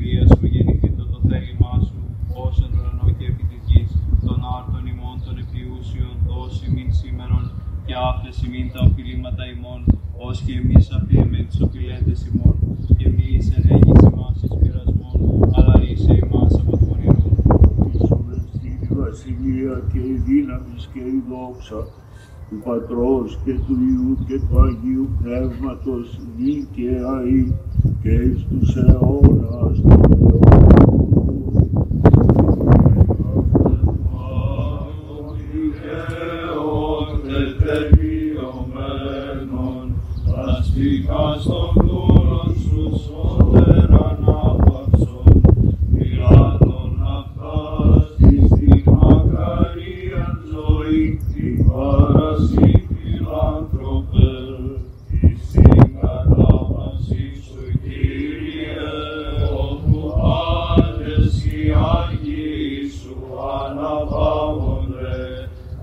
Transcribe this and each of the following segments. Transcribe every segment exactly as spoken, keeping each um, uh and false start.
ευκαιρία σου γεννηθήτω το θέλημά σου, ως εν ουρανό και επί της γης, των άρτων ημών των επιούσιων, δώσει μην σήμερον, και άφες ημίν τα οφειλήματα ημών, ως και εμείς αφιέμε τις οφειλέτες ημών, και μη εις ενέγγις ημάς εις πειρασμόν, αλλά ρίσε ημάς από του πονηρού. Η βασιλεία και η δύναμη και η δόξα του Πατρός και του Υιού και του Αγίου Πνεύματος, νυν και αεί και εις τους αιώνας των αιώνων. Ασπίκας των δούλων σου σώτερ ανάπαυσον, πειράτων αυτάς την μακαρίαν ζωή, την παρασύ φιλάνθρωπε, η συγκατάβαση σου Κύριε, όπου πάντες οι Άγιοι σου αναπαύονται,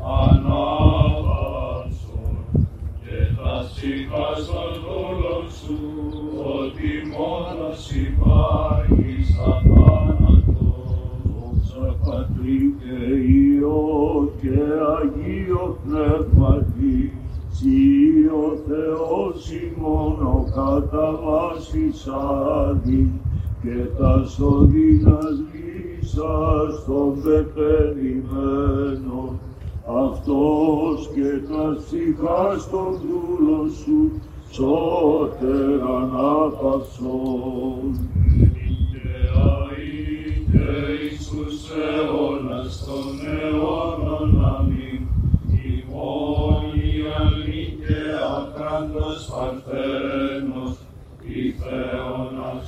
ανάπαυσον, και τα σύγχας των δούλων σου, ότι μόνος υπάρχεις αθάνατο. Δόξα Πατρί και Υιό και Αγίο Πνεύματι, Συ ο Θεός ημών ο κατά βάσης άδειν, και τας οδύνας λύσας των πεπερημένων, αυτός και τας ψυχάς των δούλων σου, σώτερ ανάπαυσον. Και αεί και εις τους αιώνας των αιώνων αμήν, ημών η αλήθεια κράτος παρθένος, η Θεόνας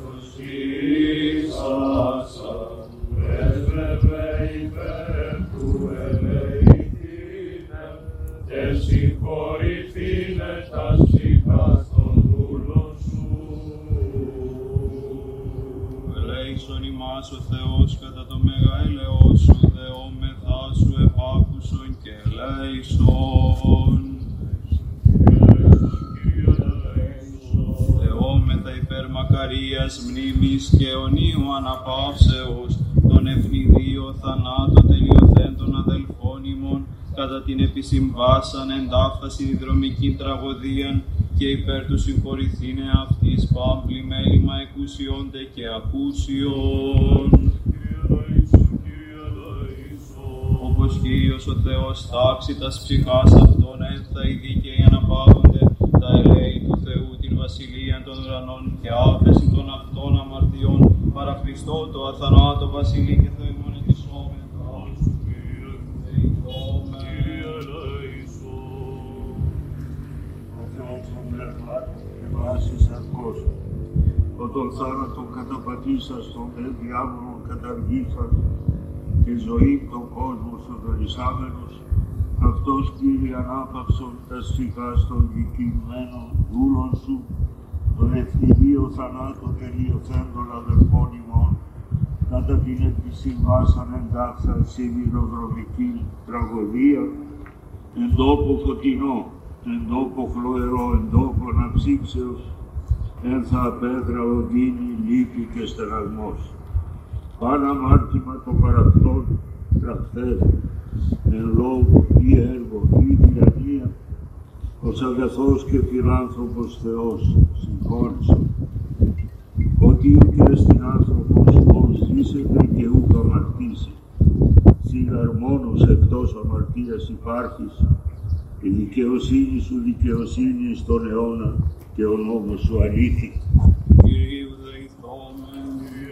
αυτοσχήσασα, πρέσβευε υπέρ του ελεηθήνε, και συγχωρηθήνε τας ψυχάς των δούλων σου. Ελέησον ημάς ο Θεός κατά το μέγα έλεος σου, δεόμεθά σου επάκουσον και ελέησον. Δεόμεθα υπέρ μακαρίας μνήμης και αιωνίου αναπαύσεως, των ευνηδίω θανάτων τελειωθέντων αδελφών ημών, κατά την επισυμβάσαν εντάφθαση διδρομικήν τραγωδίαν, και υπέρ του συγχωρηθήνε αυτής πάμπλη μέλημα εκουσιόνται και ακούσιον. Όπως Κύριος ο Θεός τάξει τας ψυχάς αυτών, ένθα οι δίκαιοι αναπαύονται, τα ελέη του Θεού την βασιλείαν των ουρανών, και άφεση των αυτών αμαρτιών, παρά Χριστό το αθανάτο βασιλεί και Θεομόν ετισόμεν. Όταν θάνατον καταπατήσας των δε διάβολων καταργήσας και ζωή των κόσμων σωτορισάμενος, αυτός Κύριε ανάπαυσον τας ψυχάς των δικημένων δούλων σου, τον ευθυδίο θανάτων τελειωθέντων αδελφών ημών, κατά την επισυμβάσαν εντάξαν σιδηροδρομική τραγωδία, εν τόπο φωτεινό, εν τόπο χλωερό, εν τόπο αναψύξεως, ένθα απέδρα οδύνη, λύπη και στεναγμός. Παν αμάρτημα των παραυτών τραχθές, εν λόγω ή έργο ή τυραννία, ως αγαθός και φιλάνθρωπος Θεός συγχώρησον. Ότι ούτε στην άνθρωπος ως ζήσεται και ούκ αμαρτήσει. Σίγαρ μόνος εκτός αμαρτίας υπάρχεις, η δικαιοσύνη σου δικαιοσύνη στον αιώνα και ο νόμος σου αλήθη. Κυρίου δεηθόμεν,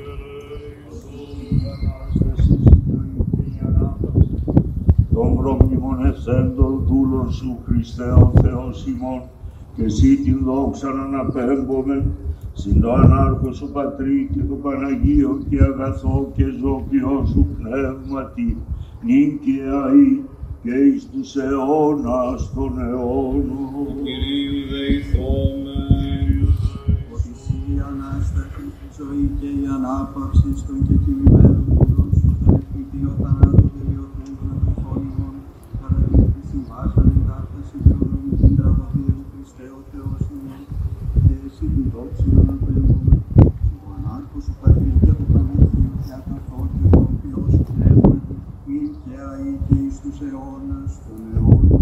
των προμνημονευθέντων δούλων σου, Χριστέ ο Θεός ημών, και εσύ την δόξαν αναπέμπομεν, συν το ανάρχο σου Πατρί και το Παναγίο και αγαθό και ζώπιό σου πνεύματι, νυν και αεί και εις τους αιώνας των αιώνων. Κυρίου δεηθόμεν, ότι εσύ η Ανάσταση, η ζωή και η ανάπαυση των κεκτημένων δούλων σου, τον ευθυντίο θανάτου τελειωθέντων αδελφών ημών, κατά την επισυμβάσαν εντάφταση δρομική τραγωδία Χριστέ ο Θεός ημών, και εσύ την δόξη αναπέμπομεν, ο ανάρχος σου Πατρί και του Παναγίου και αγαθό και το οποίο σου πνεύματι, μην και αεί και εις τους αιώνας των αιώνων.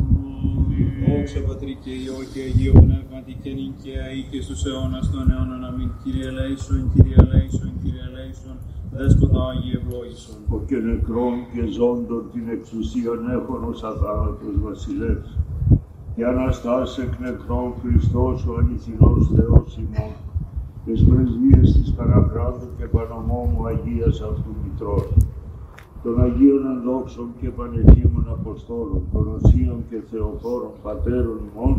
Δόξα Πατρί και Υιό και Αγίο Πνεύματι και νυν και αεί και στους αιώνας των αιώνων. Αμήν. Κύριε ελέησον, Κύριε ελέησον, Κύριε ελέησον, Δέσποτα Άγιε ευλόγησον. Ο και νεκρών και ζώντων την εξουσίαν έχων ως αθάνατος βασιλεύς. Και Αναστάς εκ νεκρών Χριστός ο αληθινός Θεός ημών, τις πρεσβείες της Παναχράντου και Πανομόμου Αγίας αυτού Μητρός, των Αγίων Ενδόξων και Πανεχήμων Αποστόλων, των Οσίων και Θεοφόρων Πατέρων ημών,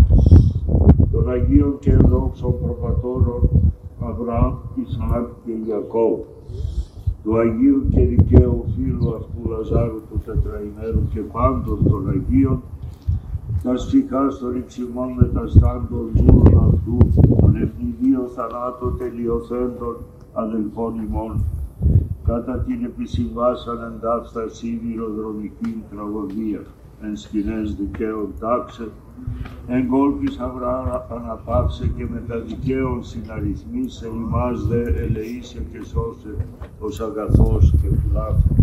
των Αγίων και Ενδόξων Προπατώρων Αβραάμ, Ισαάκ και Ιακώβ, του Αγίου και δικαίου φίλου αυτού Λαζάρου του Τετραημέρου και πάντων των Αγίων, τα σφιχάς των υψιμών μεταστάντων δούλων αυτού, των ευνηδίων θανάτων τελειωθέντων αδελφών ημών, κατά την επισυμβάσαν εντάφτα σιδηροδρομική τραγωδία, εν σκηνές δικαίων τάξε, εν κόλπης Αβραάμ αναπαύσε και μετα δικαίων συναριθμίσε, ημάς δε ελεήσε και σώσε, ως αγαθός και φιλάφρος.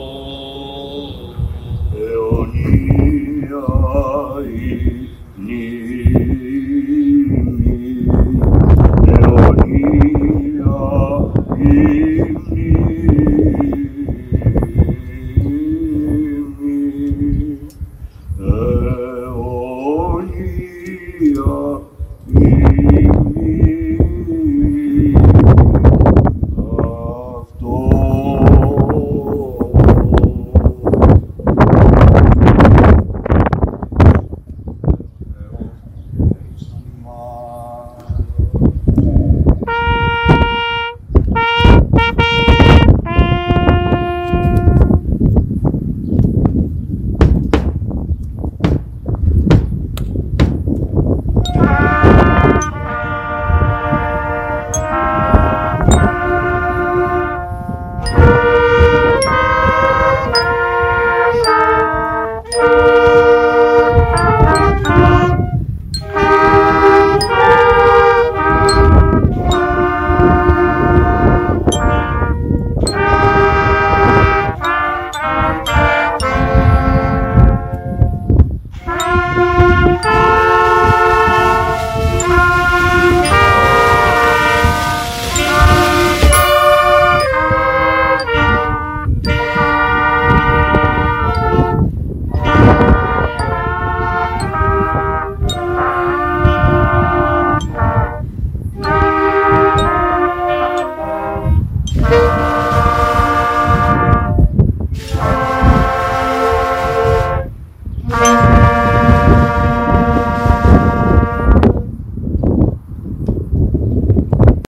Αιωνία η